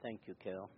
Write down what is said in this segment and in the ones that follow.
Thank you, Carol.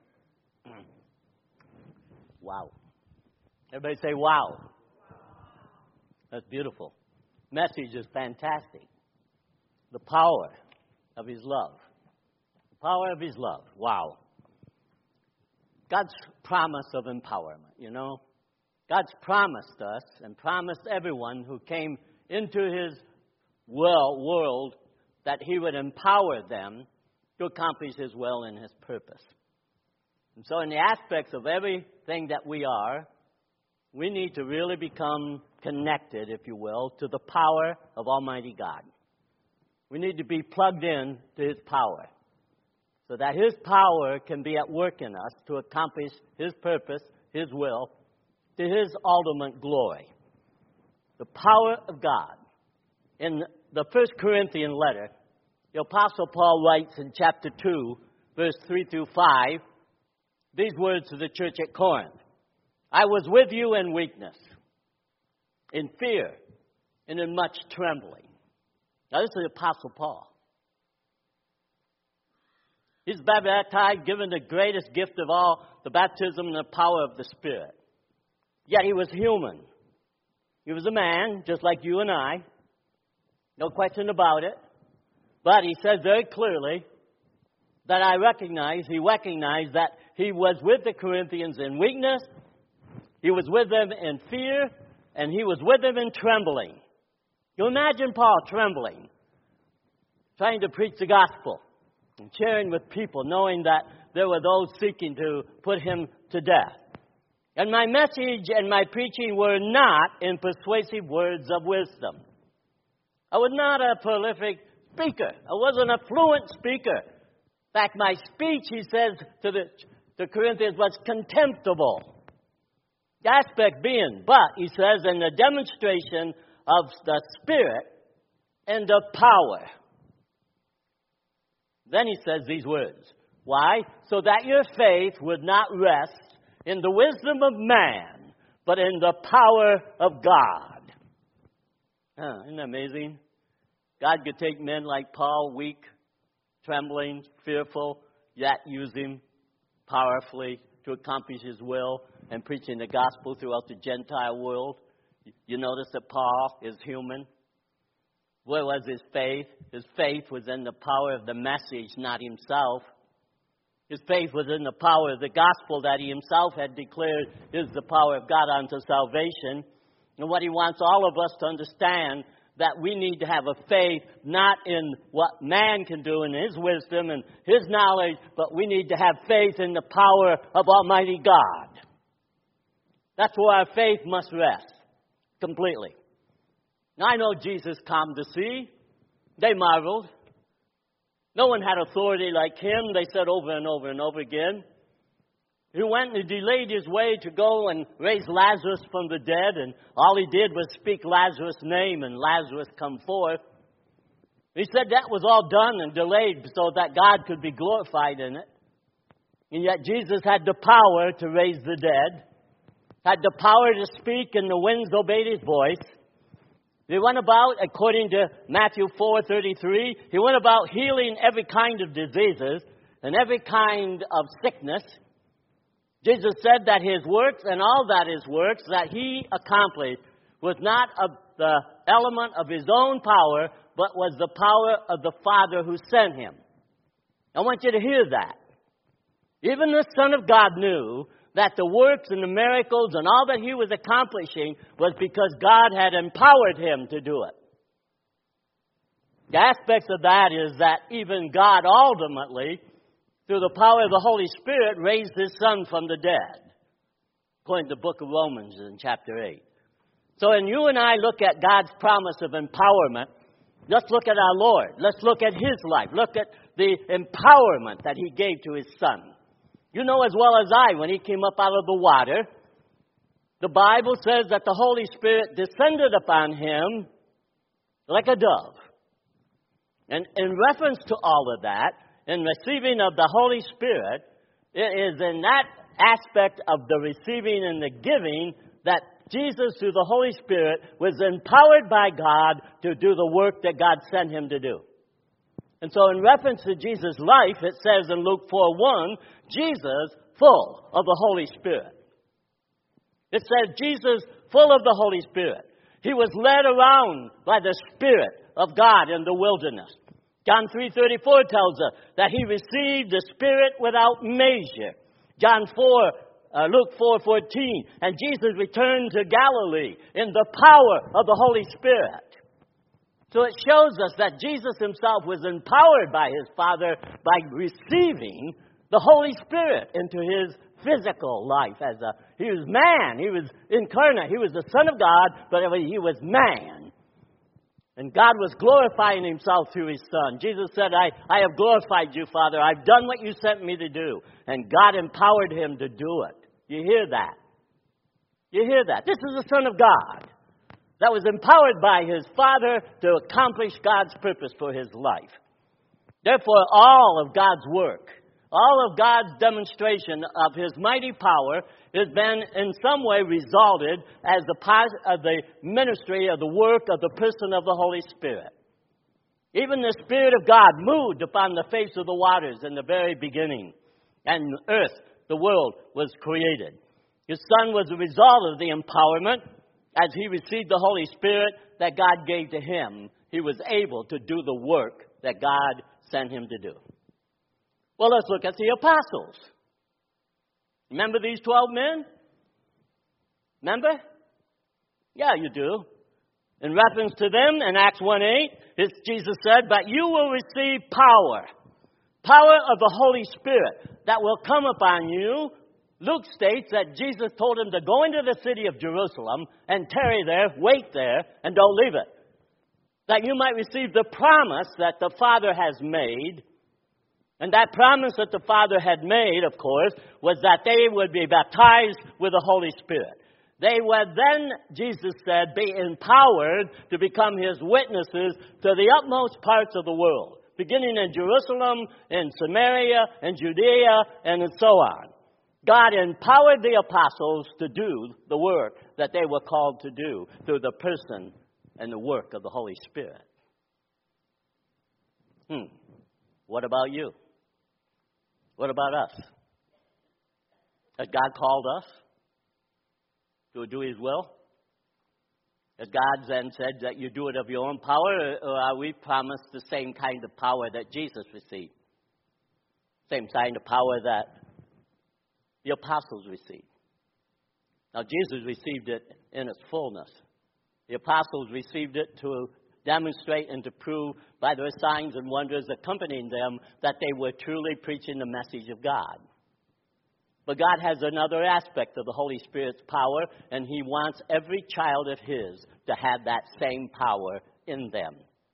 Wow. Everybody say, wow. That's beautiful. Message is fantastic. The power of His love. The power of His love. Wow. God's promise of empowerment, you know. God's promised us and promised everyone who came into His world that He would empower them to accomplish His will and His purpose. And so in the aspects of everything that we are, we need to really become connected, if you will, to the power of Almighty God. We need to be plugged in to His power so that His power can be at work in us to accomplish His purpose, His will, to His ultimate glory. The power of God. In the 1 Corinthians letter, the Apostle Paul writes in chapter 2, verse 3 through 5, these words to the church at Corinth. I was with you in weakness, in fear, and in much trembling. Now, this is the Apostle Paul. He's baptized, given the greatest gift of all, the baptism and the power of the Spirit. Yet he was human. He was a man, just like you and I. No question about it. But he says very clearly that he recognized that he was with the Corinthians in weakness, he was with them in fear, and he was with them in trembling. You imagine Paul trembling, trying to preach the gospel, and sharing with people, knowing that there were those seeking to put him to death. And my message and my preaching were not in persuasive words of wisdom. I was not a prolific speaker. I wasn't a fluent speaker. In fact, my speech, he says to the Corinthians, was contemptible. The aspect being, but, he says, in the demonstration of the Spirit and the power. Then he says these words. Why? So that your faith would not rest in the wisdom of man, but in the power of God. Isn't that amazing? God could take men like Paul, weak, trembling, fearful, yet use him powerfully to accomplish his will and preaching the gospel throughout the Gentile world. You notice that Paul is human. Where was his faith? His faith was in the power of the message, not himself. His faith was in the power of the gospel that he himself had declared is the power of God unto salvation. And what he wants all of us to understand, that we need to have a faith not in what man can do in his wisdom and his knowledge, but we need to have faith in the power of Almighty God. That's where our faith must rest completely. Now, I know Jesus calmed the sea. They marveled. No one had authority like him, they said over and over and over again. He went and delayed his way to go and raise Lazarus from the dead, and all he did was speak Lazarus' name, and Lazarus come forth. He said that was all done and delayed so that God could be glorified in it. And yet Jesus had the power to raise the dead, had the power to speak, and the winds obeyed his voice. He went about, according to Matthew 4:33, he went about healing every kind of diseases and every kind of sickness. Jesus said that his works and all that his works that he accomplished was not of the element of his own power, but was the power of the Father who sent him. I want you to hear that. Even the Son of God knew that the works and the miracles and all that he was accomplishing was because God had empowered him to do it. The aspects of that is that even God ultimately, through the power of the Holy Spirit, raised his Son from the dead, according to the book of Romans in chapter 8. So when you and I look at God's promise of empowerment, let's look at our Lord. Let's look at his life. Look at the empowerment that he gave to his Son. You know as well as I, when he came up out of the water, the Bible says that the Holy Spirit descended upon him like a dove. And in reference to all of that, in receiving of the Holy Spirit, it is in that aspect of the receiving and the giving that Jesus, through the Holy Spirit, was empowered by God to do the work that God sent him to do. And so in reference to Jesus' life, it says in Luke 4:1, Jesus full of the Holy Spirit. It says Jesus full of the Holy Spirit. He was led around by the Spirit of God in the wilderness. John 3:34 tells us that he received the Spirit without measure. Luke 4:14, and Jesus returned to Galilee in the power of the Holy Spirit. So it shows us that Jesus himself was empowered by his Father by receiving the Holy Spirit into his physical life. He was man, he was incarnate, he was the Son of God, but he was man. And God was glorifying himself through his Son. Jesus said, I have glorified you, Father. I've done what you sent me to do. And God empowered him to do it. You hear that? You hear that? This is the Son of God that was empowered by his Father to accomplish God's purpose for his life. Therefore, all of God's work, all of God's demonstration of his mighty power has been in some way resulted as the part of the ministry of the work of the person of the Holy Spirit. Even the Spirit of God moved upon the face of the waters in the very beginning. And earth, the world, was created. His Son was a result of the empowerment. As he received the Holy Spirit that God gave to him, he was able to do the work that God sent him to do. Well, let's look at the apostles. Remember these 12 men? Remember? Yeah, you do. In reference to them, in Acts 1:8, Jesus said, "But you will receive power of the Holy Spirit that will come upon you." Luke states that Jesus told him to go into the city of Jerusalem and tarry there, wait there, and don't leave it. That you might receive the promise that the Father has made. And that promise that the Father had made, of course, was that they would be baptized with the Holy Spirit. They would then, Jesus said, be empowered to become his witnesses to the utmost parts of the world, beginning in Jerusalem, in Samaria, in Judea, and so on. God empowered the apostles to do the work that they were called to do through the person and the work of the Holy Spirit. What about you? What about us? Has God called us to do his will? Has God then said that you do it of your own power, or are we promised the same kind of power that Jesus received? Same kind of power that the apostles received. Now, Jesus received it in its fullness. The apostles received it to demonstrate and to prove by their signs and wonders accompanying them that they were truly preaching the message of God. But God has another aspect of the Holy Spirit's power, and he wants every child of his to have that same power in them.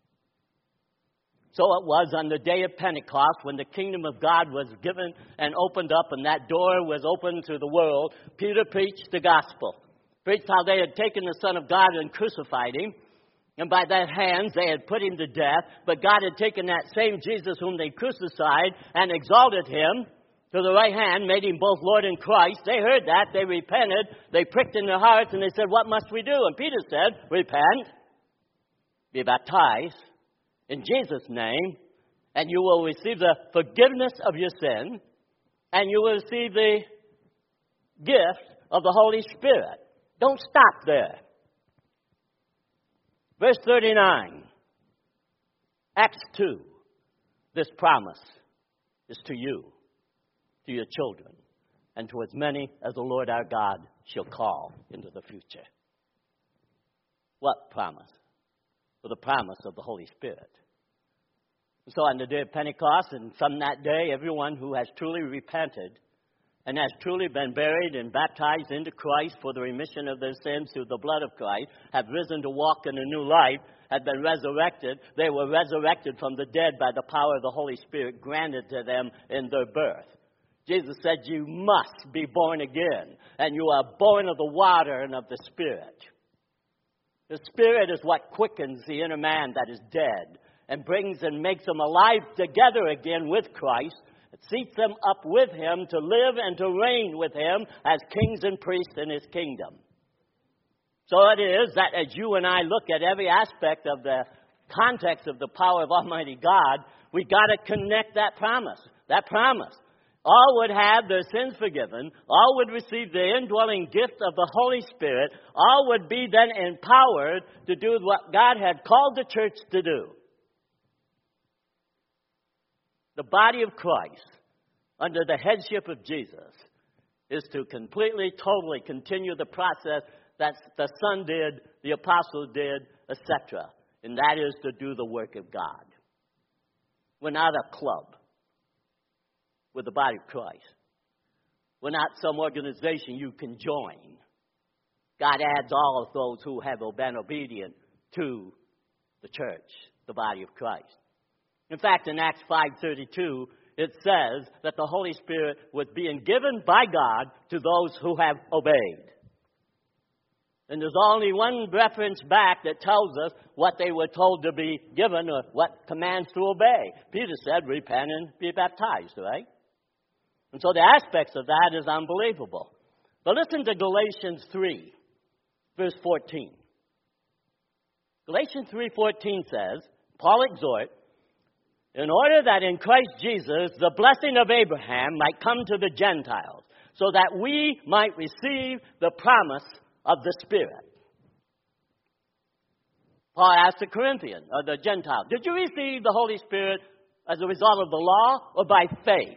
So it was on the day of Pentecost when the kingdom of God was given and opened up, and that door was opened to the world. Peter preached the gospel. Preached how they had taken the Son of God and crucified him. And by that hands they had put him to death. But God had taken that same Jesus whom they crucified and exalted him to the right hand, made him both Lord and Christ. They heard that. They repented. They pricked in their hearts and they said, "What must we do?" And Peter said, "Repent, be baptized in Jesus' name, and you will receive the forgiveness of your sin, and you will receive the gift of the Holy Spirit." Don't stop there. Verse 39, Acts 2. This promise is to you, to your children, and to as many as the Lord our God shall call into the future. What promise? For the promise of the Holy Spirit. So on the day of Pentecost, and from that day, everyone who has truly repented and has truly been buried and baptized into Christ for the remission of their sins through the blood of Christ, have risen to walk in a new life, have been resurrected. They were resurrected from the dead by the power of the Holy Spirit granted to them in their birth. Jesus said, "You must be born again, and you are born of the water and of the Spirit." The Spirit is what quickens the inner man that is dead and brings and makes them alive together again with Christ. It seats them up with him to live and to reign with him as kings and priests in his kingdom. So it is that as you and I look at every aspect of the context of the power of Almighty God, We got to connect that promise. That promise. All would have their sins forgiven. All would receive the indwelling gift of the Holy Spirit. All would be then empowered to do what God had called the church to do. The body of Christ, under the headship of Jesus, is to completely, totally continue the process that the Son did, the Apostle did, etc. And that is to do the work of God. We're not a club with the body of Christ. We're not some organization you can join. God adds all of those who have been obedient to the church, the body of Christ. In fact, in Acts 5:32, it says that the Holy Spirit was being given by God to those who have obeyed. And there's only one reference back that tells us what they were told to be given or what commands to obey. Peter said, repent and be baptized, right? And so the aspects of that is unbelievable. But listen to Galatians 3, verse 14. Galatians 3:14 says, Paul exhorts, in order that in Christ Jesus the blessing of Abraham might come to the Gentiles, so that we might receive the promise of the Spirit. Paul asked the Corinthians, or the Gentiles, did you receive the Holy Spirit as a result of the law or by faith?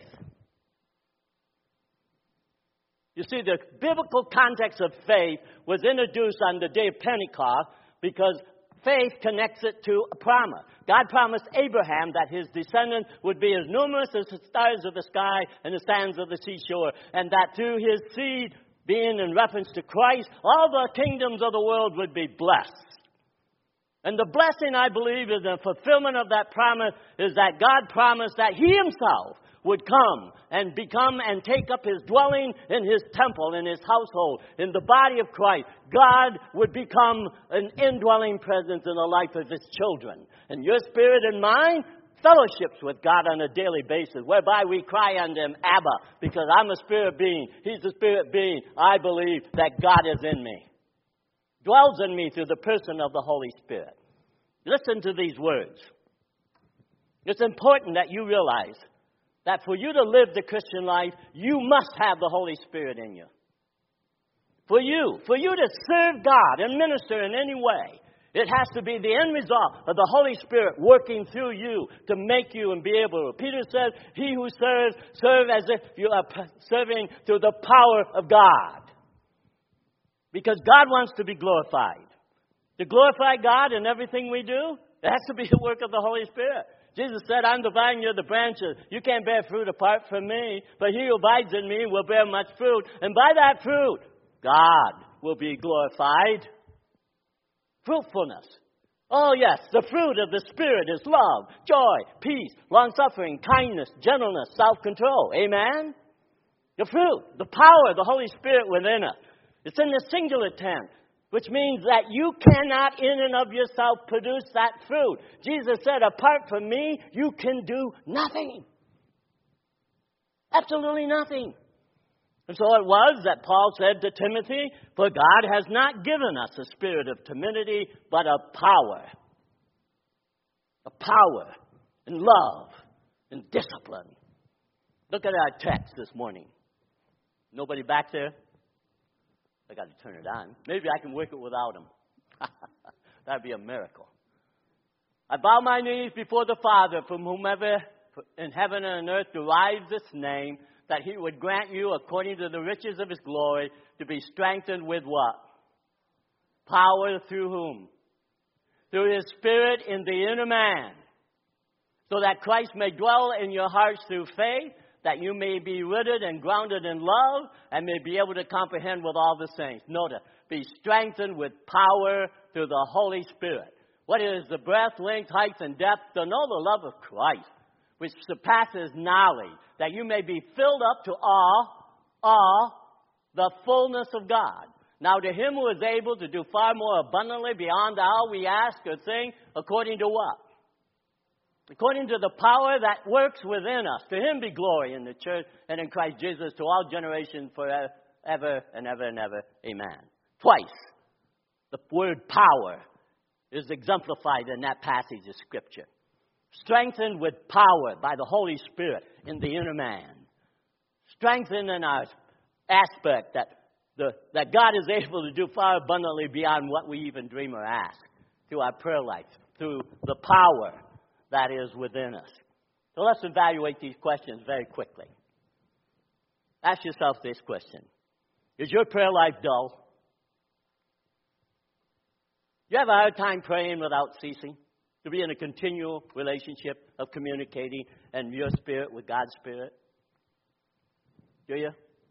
You see, the biblical context of faith was introduced on the day of Pentecost because faith connects it to a promise. God promised Abraham that his descendants would be as numerous as the stars of the sky and the sands of the seashore, and that through his seed, being in reference to Christ, all the kingdoms of the world would be blessed. And the blessing, I believe, is the fulfillment of that promise is that God promised that he himself would come and become and take up his dwelling in his temple, in his household, in the body of Christ. God would become an indwelling presence in the life of his children. And your spirit and mine fellowships with God on a daily basis, whereby we cry unto him, Abba, because I'm a spirit being. He's a spirit being. I believe that God is in me. Dwells in me through the person of the Holy Spirit. Listen to these words. It's important that you realize that for you to live the Christian life, you must have the Holy Spirit in you. For you to serve God and minister in any way, it has to be the end result of the Holy Spirit working through you to make you and be able to. Peter says, he who serve as if you are serving through the power of God. Because God wants to be glorified. To glorify God in everything we do, it has to be the work of the Holy Spirit. Jesus said, I'm the vine, you're the branches. You can't bear fruit apart from me, but he who abides in me will bear much fruit. And by that fruit, God will be glorified. Fruitfulness. Oh, yes, the fruit of the Spirit is love, joy, peace, long-suffering, kindness, gentleness, self-control. Amen? The fruit, the power of the Holy Spirit within us. It's in the singular tense, which means that you cannot in and of yourself produce that fruit. Jesus said, apart from me, you can do nothing. Absolutely nothing. And so it was that Paul said to Timothy, for God has not given us a spirit of timidity, but of power. Of power and love and discipline. Look at our text this morning. Nobody back there? I got to turn it on. Maybe I can work it without him. That'd be a miracle. I bow my knees before the Father, from whomever in heaven and on earth derives this name, that he would grant you, according to the riches of his glory, to be strengthened with what? Power through whom? Through his Spirit in the inner man, so that Christ may dwell in your hearts through faith, that you may be rooted and grounded in love, and may be able to comprehend with all the saints. Notice, be strengthened with power through the Holy Spirit. What is the breadth, length, height, and depth? To know the love of Christ, which surpasses knowledge, that you may be filled up to all the fullness of God. Now to him who is able to do far more abundantly beyond all we ask or think, according to what? According to the power that works within us. To him be glory in the church and in Christ Jesus to all generations forever and ever and ever. Amen. Twice, the word power is exemplified in that passage of Scripture. Strengthened with power by the Holy Spirit in the inner man. Strengthened in our aspect that God is able to do far abundantly beyond what we even dream or ask through our prayer life, through the power that is within us. So let's evaluate these questions very quickly. Ask yourself this question. Is your prayer life dull? Do you have a hard time praying without ceasing? To be in a continual relationship of communicating and your spirit with God's Spirit? Do you?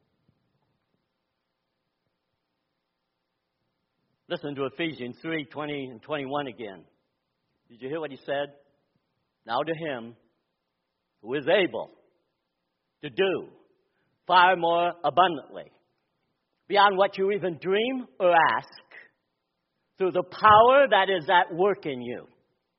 Listen to Ephesians 3:20 and 21 again. Did you hear what he said? Now to him who is able to do far more abundantly, beyond what you even dream or ask, through the power that is at work in you.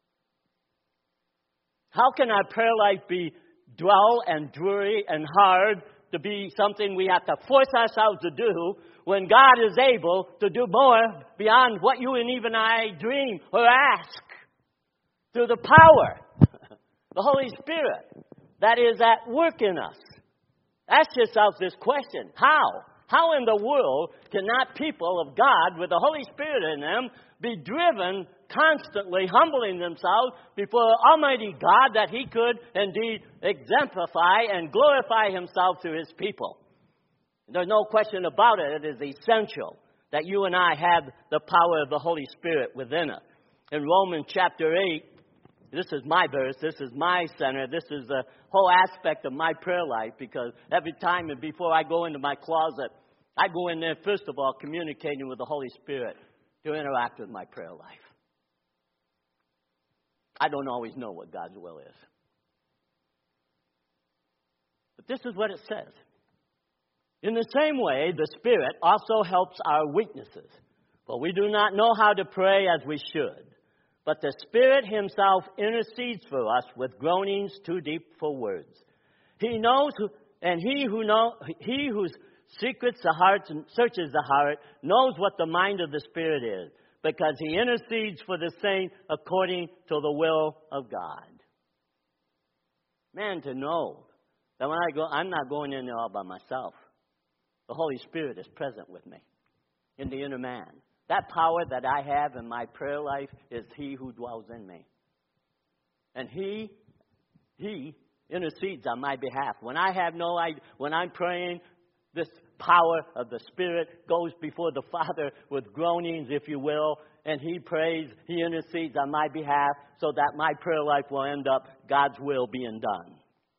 How can our prayer life be dull and dreary and hard to be something we have to force ourselves to do when God is able to do more beyond what you and even I dream or ask? Through the power, the Holy Spirit, that is at work in us. Ask yourself this question. How? How in the world can not people of God with the Holy Spirit in them be driven constantly, humbling themselves before Almighty God that He could indeed exemplify and glorify Himself through His people? There's no question about it. It is essential that you and I have the power of the Holy Spirit within us. In Romans chapter 8, this is my verse, this is my center, this is the whole aspect of my prayer life, because every time and before I go into my closet, I go in there, first of all, communicating with the Holy Spirit to interact with my prayer life. I don't always know what God's will is. But this is what it says. In the same way, the Spirit also helps our weaknesses. For we do not know how to pray as we should. But the Spirit Himself intercedes for us with groanings too deep for words. He knows, and He who secrets the hearts and searches the heart knows what the mind of the Spirit is, because He intercedes for the saint according to the will of God. Man, to know that when I go, I'm not going in there all by myself. The Holy Spirit is present with me in the inner man. That power that I have in my prayer life is He who dwells in me. And He intercedes on my behalf. When I have no idea, when I'm praying, this power of the Spirit goes before the Father with groanings, if you will, and He prays, He intercedes on my behalf so that my prayer life will end up God's will being done.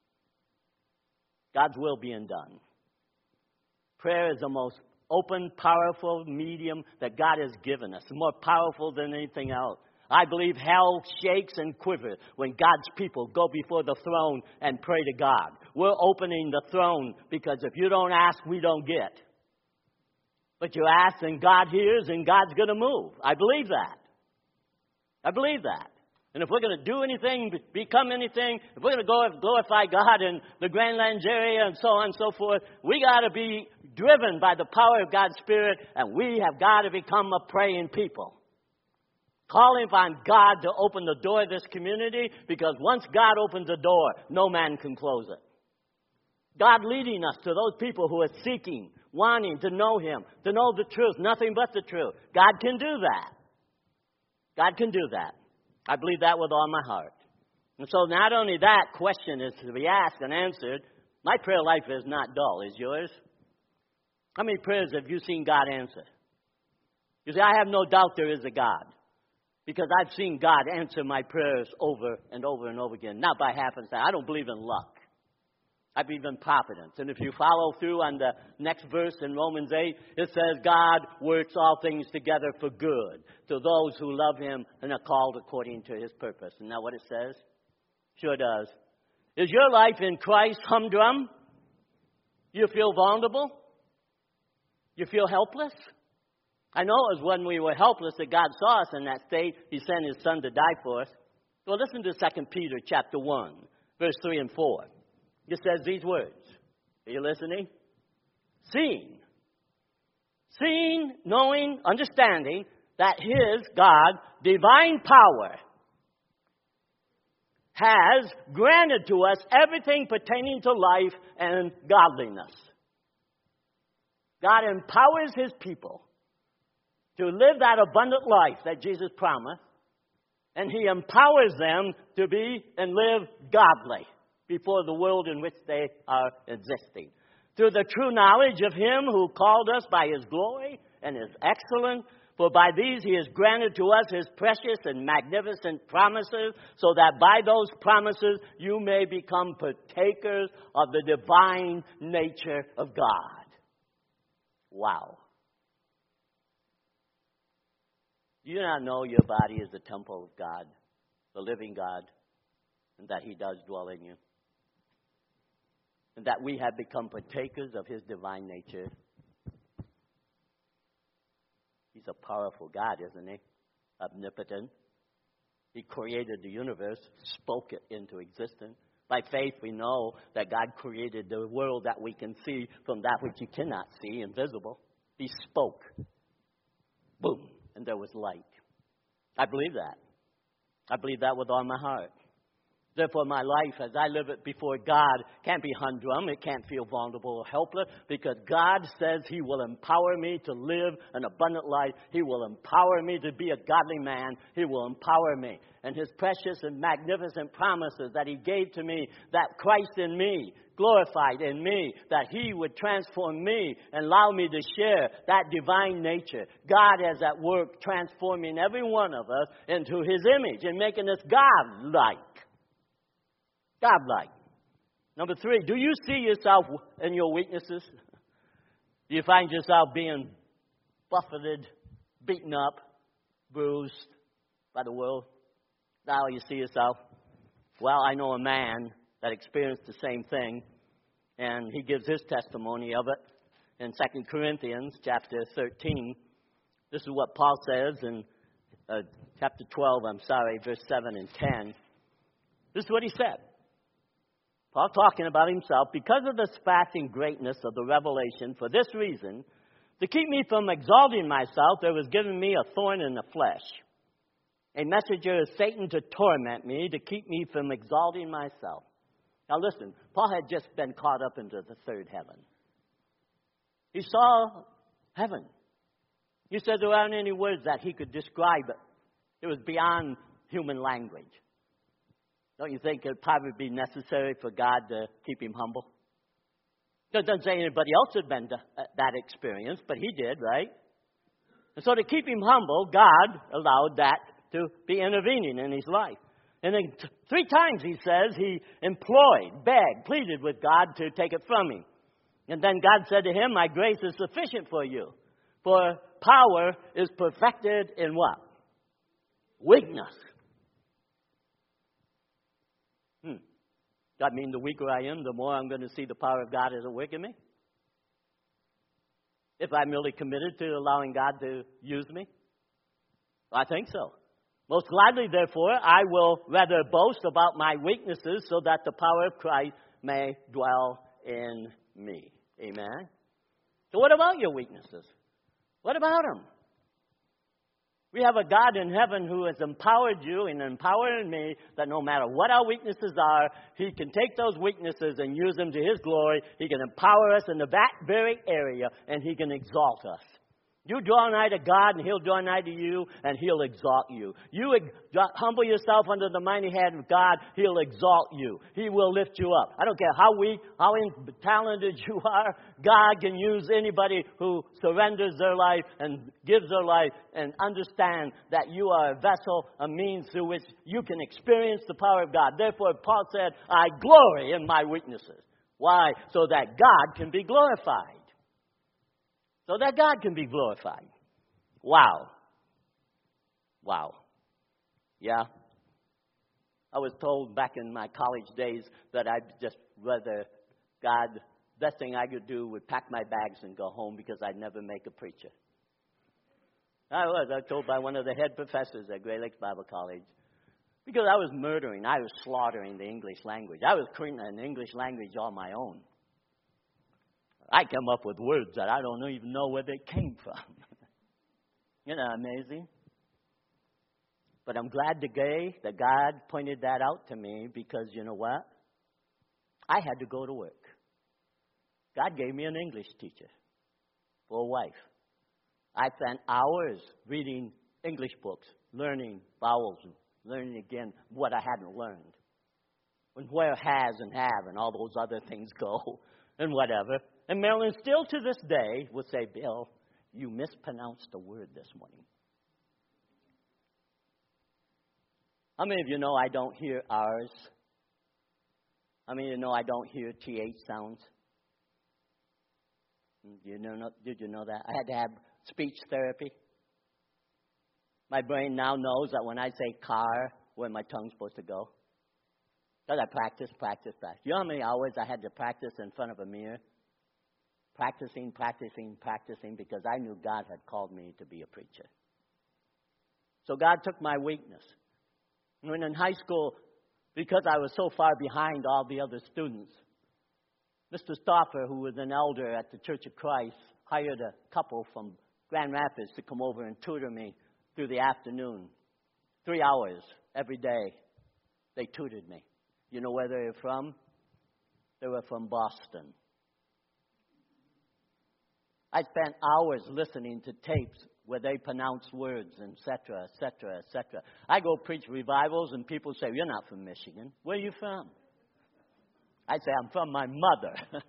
God's will being done. Prayer is the most open, powerful medium that God has given us. More powerful than anything else. I believe hell shakes and quivers when God's people go before the throne and pray to God. We're opening the throne because if you don't ask, we don't get. But you ask and God hears and God's going to move. I believe that. I believe that. And if we're going to do anything, become anything, if we're going to glorify God in the Grand Lands area and so on and so forth, we got to be driven by the power of God's Spirit, and we have got to become a praying people. Calling upon God to open the door of this community, because once God opens the door, no man can close it. God leading us to those people who are seeking, wanting to know Him, to know the truth, nothing but the truth. God can do that. God can do that. I believe that with all my heart. And so not only that question is to be asked and answered, my prayer life is not dull. Is yours? How many prayers have you seen God answer? You see, I have no doubt there is a God, because I've seen God answer my prayers over and over and over again, not by happenstance. I don't believe in luck. I believe in providence. And if you follow through on the next verse in Romans 8, it says, God works all things together for good to those who love Him and are called according to His purpose. Isn't that what it says? Sure does. Is your life in Christ humdrum? You feel vulnerable? You feel helpless? I know it was when we were helpless that God saw us in that state. He sent His Son to die for us. Well, listen to 2 Peter chapter 1, verse 3 and 4. It says these words. Are you listening? Seeing, knowing, understanding that His, God, divine power has granted to us everything pertaining to life and godliness. God empowers His people to live that abundant life that Jesus promised, and He empowers them to be and live godly before the world in which they are existing. Through the true knowledge of Him who called us by His glory and His excellence, for by these He has granted to us His precious and magnificent promises, so that by those promises you may become partakers of the divine nature of God. Wow. Do you not know your body is the temple of God, the living God, and that He does dwell in you? And that we have become partakers of His divine nature? He's a powerful God, isn't He? Omnipotent. He created the universe, spoke it into existence. By faith, we know that God created the world that we can see from that which you cannot see, invisible. He spoke. Boom. And there was light. I believe that. I believe that with all my heart. Therefore, my life, as I live it before God, can't be humdrum. It can't feel vulnerable or helpless, because God says He will empower me to live an abundant life. He will empower me to be a godly man. He will empower me. And His precious and magnificent promises that He gave to me, that Christ in me, glorified in me, that He would transform me and allow me to share that divine nature. God is at work transforming every one of us into His image and making us God-like. God-like. Number 3, do you see yourself in your weaknesses? Do you find yourself being buffeted, beaten up, bruised by the world? Is that how you see yourself? Well, I know a man that experienced the same thing, and he gives his testimony of it in 2 Corinthians chapter 13. This is what Paul says in chapter 12, verse 7 and 10. This is what he said. Paul talking about himself. Because of the surpassing greatness of the revelation, for this reason, to keep me from exalting myself, there was given me a thorn in the flesh, a messenger of Satan to torment me, to keep me from exalting myself. Now listen, Paul had just been caught up into the third heaven. He saw heaven. He said there aren't any words that he could describe it. It was beyond human language. Don't you think it would probably be necessary for God to keep him humble? It doesn't say anybody else had been that experience, but he did, right? And so to keep him humble, God allowed that to be intervening in his life. And then 3 times he says he implored, begged, pleaded with God to take it from him. And then God said to him, my grace is sufficient for you, for power is perfected in what? Weakness. That means the weaker I am, the more I'm going to see the power of God as at work in me? If I'm really committed to allowing God to use me? I think so. Most gladly, therefore, I will rather boast about my weaknesses, so that the power of Christ may dwell in me. Amen? So what about your weaknesses? What about them? We have a God in heaven who has empowered you and empowering me, that no matter what our weaknesses are, He can take those weaknesses and use them to His glory. He can empower us in that very area, and He can exalt us. You draw nigh to God, and He'll draw nigh to you, and He'll exalt you. You humble yourself under the mighty hand of God, He'll exalt you. He will lift you up. I don't care how weak, how talented you are, God can use anybody who surrenders their life and gives their life, and understand that you are a vessel, a means through which you can experience the power of God. Therefore, Paul said, I glory in my weaknesses. Why? So that God can be glorified. So that God can be glorified. Wow. Wow. Yeah. I was told back in my college days that I'd just rather God, best thing I could do would pack my bags and go home, because I'd never make a preacher. I was told by one of the head professors at Great Lakes Bible College, because I was slaughtering the English language. I was creating an English language on my own. I come up with words that I don't even know where they came from. Isn't that amazing? But I'm glad today that God pointed that out to me because you know what? I had to go to work. God gave me an English teacher for a wife. I spent hours reading English books, learning vowels, and learning again what I hadn't learned. And where has and have and all those other things go and whatever. And Marilyn still to this day will say, Bill, you mispronounced a word this morning. How many of you know I don't hear R's? How many of you know I don't hear TH sounds? Did you know that? I had to have speech therapy. My brain now knows that when I say car, where my tongue's supposed to go. Because I practice. You know how many hours I had to practice in front of a mirror? Practicing, because I knew God had called me to be a preacher. So God took my weakness. When in high school, because I was so far behind all the other students, Mr. Stauffer, who was an elder at the Church of Christ, hired a couple from Grand Rapids to come over and tutor me through the afternoon. 3 hours every day. They tutored me. You know where they were from? They were from Boston. I spent hours listening to tapes where they pronounce words, etc., etc., etc. I go preach revivals and people say, you're not from Michigan. Where are you from? I say, I'm from my mother.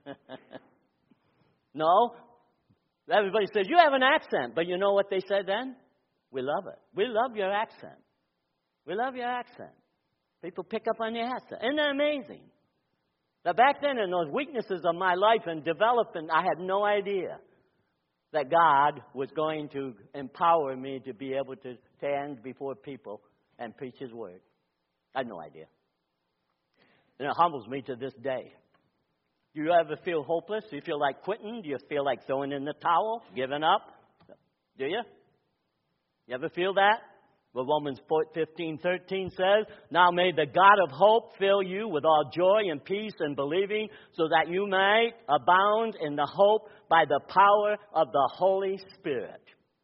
No. Everybody says, you have an accent. But you know what they said then? We love it. We love your accent. We love your accent. People pick up on your accent. Isn't that amazing? Now, back then, in those weaknesses of my life and developing, I had no idea that God was going to empower me to be able to stand before people and preach His word. I had no idea. And it humbles me to this day. Do you ever feel hopeless? Do you feel like quitting? Do you feel like throwing in the towel, giving up? Do you? You ever feel that? Well, Romans 15:13 says, now may the God of hope fill you with all joy and peace in believing, so that you may abound in the hope by the power of the Holy Spirit.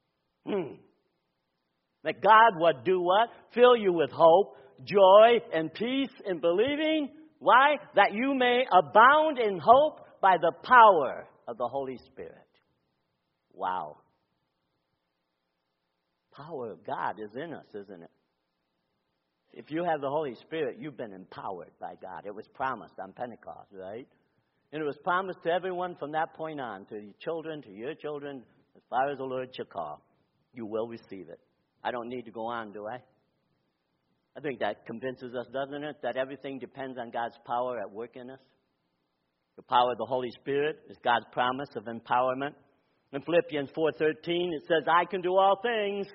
That God would do what? Fill you with hope, joy, and peace in believing. Why? That you may abound in hope by the power of the Holy Spirit. Wow. Power of God is in us, isn't it? If you have the Holy Spirit, you've been empowered by God. It was promised on Pentecost, right? And it was promised to everyone from that point on, to your children, as far as the Lord shall call. You will receive it. I don't need to go on, do I? I think that convinces us, doesn't it, that everything depends on God's power at work in us. The power of the Holy Spirit is God's promise of empowerment. In Philippians 4:13, it says, I can do all things.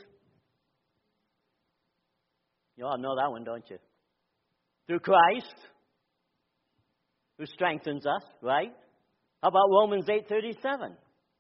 You all know that one, don't you? Through Christ, who strengthens us, right? How about Romans 8:37?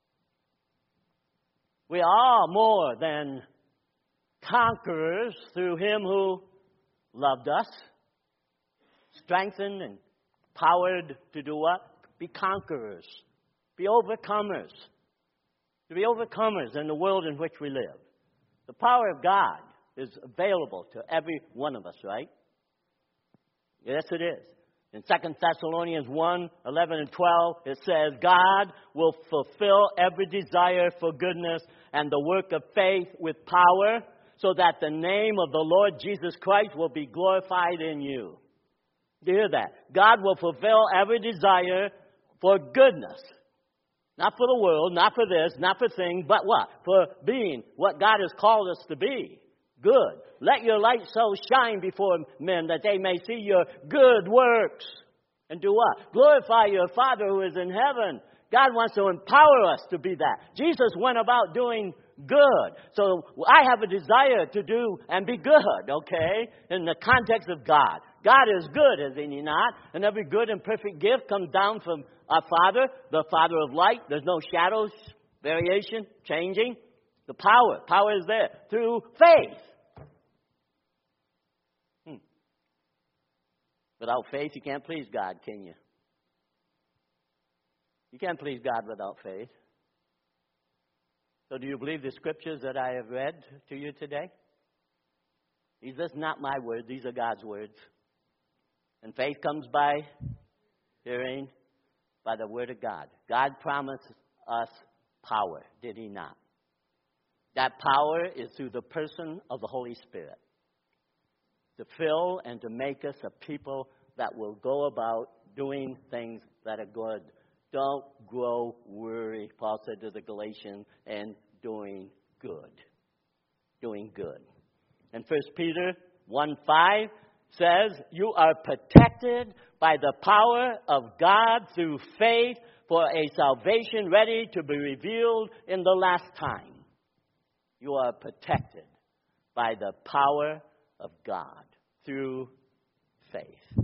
We are more than conquerors through Him who loved us, strengthened and powered to do what? Be conquerors, be overcomers. To be overcomers in the world in which we live. The power of God is available to every one of us, right? Yes, it is. In 2 Thessalonians 1:11 and 12, it says, God will fulfill every desire for goodness and the work of faith with power, so that the name of the Lord Jesus Christ will be glorified in you. Do you hear that? God will fulfill every desire for goodness. Not for the world, not for this, not for things, but what? For being what God has called us to be. Good. Let your light so shine before men that they may see your good works. And do what? Glorify your Father who is in heaven. God wants to empower us to be that. Jesus went about doing good. So I have a desire to do and be good, okay? In the context of God. God is good, is He not? And every good and perfect gift comes down from our Father, the Father of light. There's no shadows, variation, changing. The power is there through faith. Without faith, you can't please God, can you? You can't please God without faith. So do you believe the scriptures that I have read to you today? These are not my words. These are God's words. And faith comes by hearing, by the word of God. God promised us power, did he not? That power is through the person of the Holy Spirit to fill and to make us a people that will go about doing things that are good. Don't grow weary, Paul said to the Galatians, and doing good. Doing good. And 1 Peter 1:5 says, you are protected by the power of God through faith for a salvation ready to be revealed in the last time. You are protected by the power of God through faith.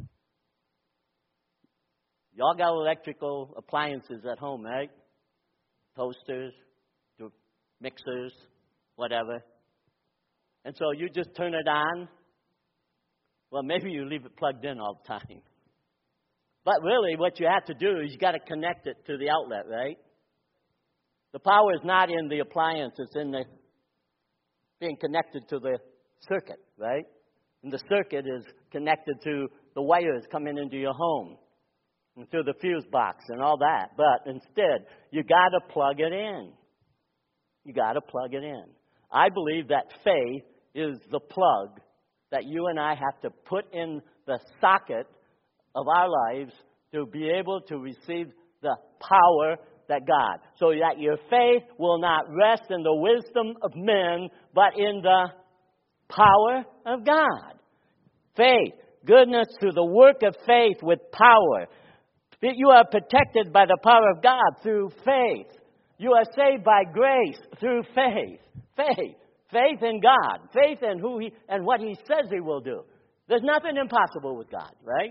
Y'all got electrical appliances at home, right? Toasters, mixers, whatever. And so you just turn it on. Well, maybe you leave it plugged in all the time. But really, what you have to do is you got to connect it to the outlet, right? The power is not in the appliance. It's in the being connected to the circuit, right? And the circuit is connected to the wires coming into your home and through the fuse box and all that. But instead, you got to plug it in. You got to plug it in. I believe that faith is the plug that you and I have to put in the socket of our lives to be able to receive the power that God, so that your faith will not rest in the wisdom of men, but in the power of God. Faith, goodness through the work of faith with power. You are protected by the power of God through faith. You are saved by grace through faith. Faith. Faith in God. Faith in who He and what He says He will do. There's nothing impossible with God, right?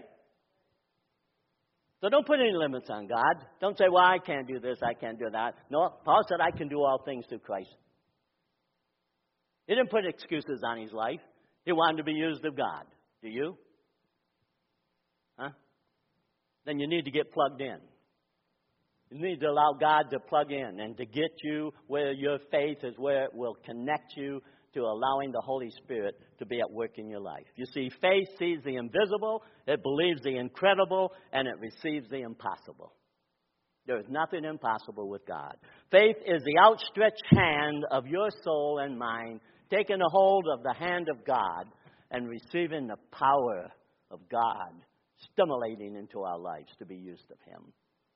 So don't put any limits on God. Don't say, well, I can't do this, I can't do that. No, Paul said, I can do all things through Christ. He didn't put excuses on his life. He wanted to be used of God. Do you? Huh? Then you need to get plugged in. You need to allow God to plug in and to get you where your faith is, where it will connect you to allowing the Holy Spirit to be at work in your life. You see, faith sees the invisible, it believes the incredible, and it receives the impossible. There is nothing impossible with God. Faith is the outstretched hand of your soul and mind, taking a hold of the hand of God and receiving the power of God, stimulating into our lives to be used of Him.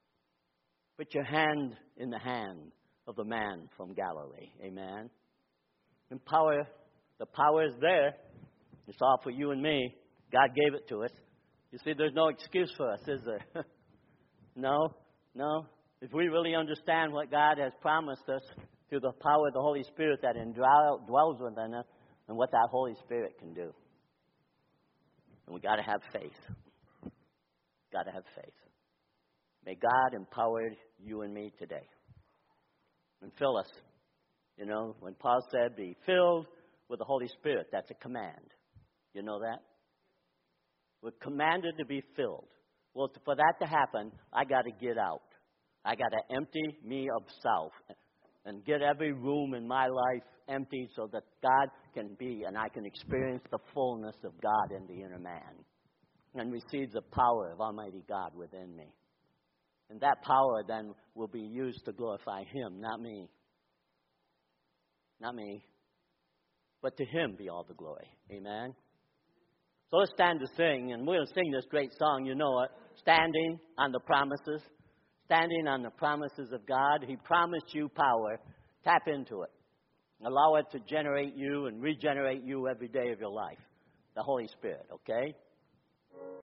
Put your hand in the hand of the man from Galilee. Amen. And power, the power is there. It's all for you and me. God gave it to us. You see, there's no excuse for us, is there? No. If we really understand what God has promised us through the power of the Holy Spirit that dwells within us and what that Holy Spirit can do. And we got to have faith. Got to have faith. May God empower you and me today. And fill us. You know, when Paul said, be filled with the Holy Spirit, that's a command. You know that? We're commanded to be filled. Well, for that to happen, I got to get out. I got to empty me of self and get every room in my life empty so that God can be and I can experience the fullness of God in the inner man and receive the power of Almighty God within me. And that power then will be used to glorify Him, not me. Not me. But to Him be all the glory. Amen? So let's stand to sing, and we're going to sing this great song. You know it. Standing on the promises. Standing on the promises of God. He promised you power. Tap into it. Allow it to generate you and regenerate you every day of your life. The Holy Spirit, okay?